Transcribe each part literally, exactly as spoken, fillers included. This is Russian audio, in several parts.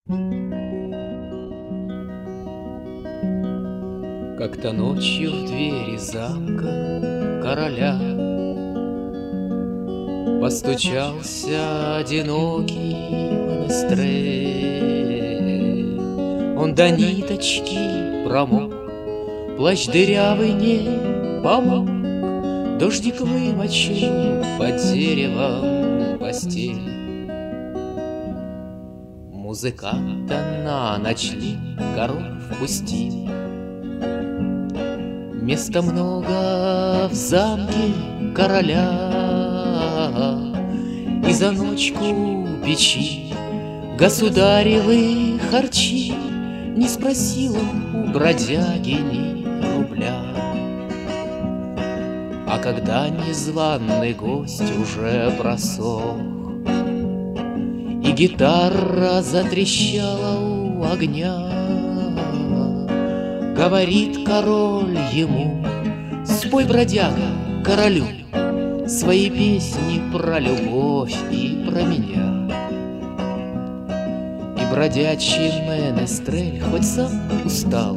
Как-то ночью в двери замка короля постучался одинокий менестрель. Он до ниточки промок, плащ дырявый не помог, дождик вымочил под деревом постель. Музыканта на ночлег король впустил. Места много в замке короля, и за ночку печи государевы харчи не спросил он у бродяги ни рубля. А когда незваный гость уже просох, и гитара затрещала у огня, говорит король ему: спой, бродяга, королю свои песни про любовь и про меня. И бродячий менестрель, хоть сам устал,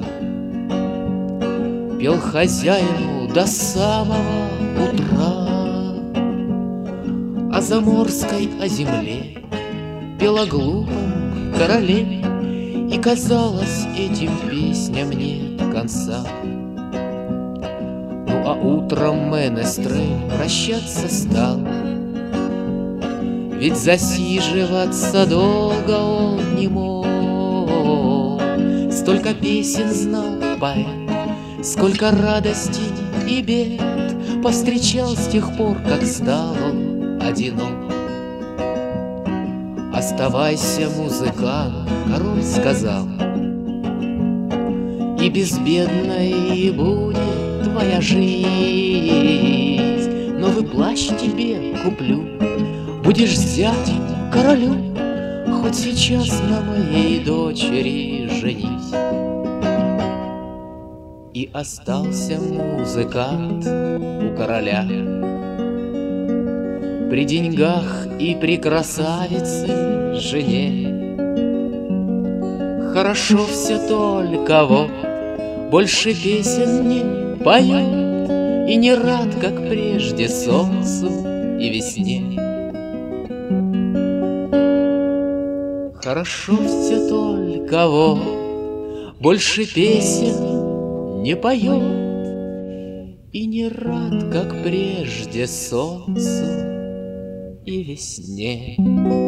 пел хозяину до самого утра. О заморской, о земле, пел о глупом короле, и казалось, этим песням нет конца. Ну а утром менестрель прощаться стал, ведь засиживаться долго он не мог. Столько песен знал поэт, сколько радостей и бед повстречал с тех пор, как стал он одинок. Оставайся, музыкант, король сказал, и безбедной будет твоя жизнь. Новый плащ тебе куплю, будешь зятем королю, хоть сейчас на моей дочери женись. И остался музыкант у короля при деньгах и при красавице жене. Хорошо все, только вот больше песен не поет, и не рад, как прежде, солнцу и весне. Хорошо все, только вот больше песен не поет, и не рад, как прежде, солнцу и весне.